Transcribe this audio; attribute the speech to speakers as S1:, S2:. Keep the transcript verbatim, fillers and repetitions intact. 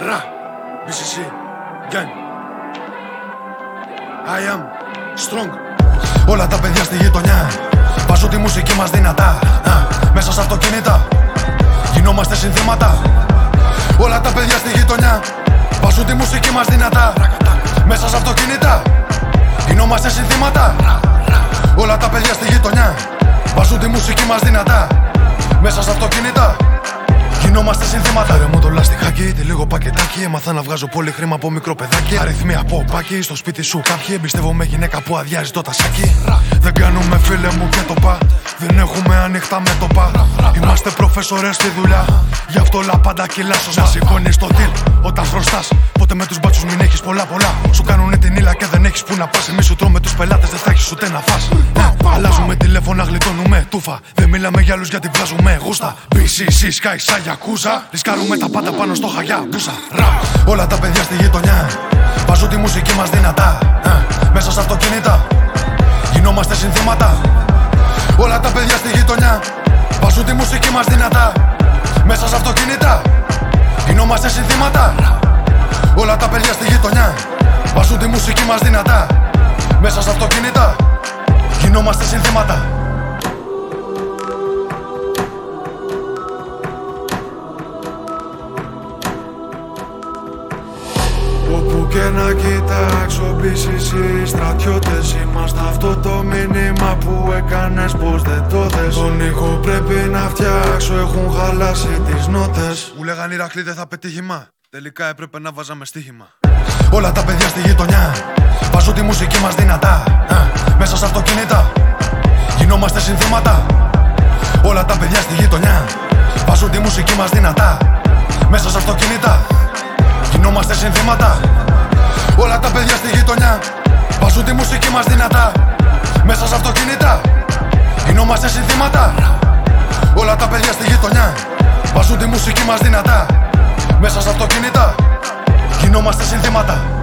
S1: Ρα, μπι σι σι, gang. I am strong. Όλα τα παιδιά στη γειτονιά βάζουν τη μουσική μας δυνατά. Α, μέσα σε αυτοκίνητα γινόμαστε συνθήματα. Όλα τα παιδιά στη γειτονιά βάζουν τη μουσική μας δυνατά. Μέσα σε αυτοκίνητα γινόμαστε συνθήματα. Όλα τα παιδιά στη γειτονιά βάζουν τη μουσική μας δυνατά. Μέσα σε αυτοκίνητα γινόμαστε συνθήματα. Φέρε μου το λαστιχάκι, τη λίγο πακετάκι. Έμαθα να βγάζω πολύ χρήμα από μικρό παιδάκι. Αριθμοί από πάκι, στο σπίτι σου κάποιοι. Εμπιστεύομαι γυναίκα που αδειάζει το τασάκι. Δεν κάνουμε φίλε μου και το πα. Δεν έχουμε ανοιχτά μέτωπα. Είμαστε προφέσορες στη δουλειά. Γι' αυτό όλα πάντα κιλά σωστά. Να σηκώνεις το deal όταν χρωστάς. Πότε με τους μπάτσους μην έχεις πολλά πολλά. Σου κάνουνε την ύλα και δεν έχεις που να πας. Εμείς σου τρώμε τους πελάτες, δεν θα έχεις ούτε να φας. Αλλάζουμε τηλέφωνα, γλιτώνουμε τούφα. Δεν μιλάμε για άλλους γιατί βγάζουμε γούστα. μπι σι σι σκάει σαν γιακούζα. Ρισκάρουμε τα πάντα πάνω στο χαγιά. Μπούσα, ρα. Όλα τα παιδιά στη γειτονιά βάζουν τη μουσική μας δυνατά. Α, μέσα σε αυτοκίνητα γινόμαστε συνθήματα. Όλα τα παιδιά στη γειτονιά βάζουν τη μουσική μας δυνατά. Μέσα σε αυτοκίνητα γινόμαστε συνθήματα. Όλα τα παιδιά στη γειτονιά βάζουν τη μουσική μας δυνατά. Μέσα σε αυτοκίνητα γινόμαστε συνθήματα. Όπου και να κοιτάξω μπι σι σι στρατιώτες είμαστε. Αυτό το μήνυμα που έκανες πως δεν το δες. Τον ήχο πρέπει να φτιάξω, έχουν χαλάσει τις νότες. Μου λέγαν Ηρακλή δεν θα πετύχει μα. Τελικά έπρεπε να βάζαμε στοίχημα. Όλα τα παιδιά στη γειτονιά βάζουν τη μουσική μας δυνατά. Α, μέσα σε αυτοκίνητα γινόμαστε συνθήματα. Όλα τα παιδιά στη γειτονιά βάζουν τη μουσική μας δυνατά. Μέσα σε αυτοκίνητα γινόμαστε συνθήματα. Όλα τα παιδιά στη γειτονιά βάζουν τη μουσική μας δυνατά. Μέσα σε αυτοκίνητα γινόμαστε συνθήματα. Όλα τα παιδιά στη γειτονιά βάζουν τη μουσική μας δυνατά. Μέσα σε αυτοκίνητα γινόμαστε συνθήματα.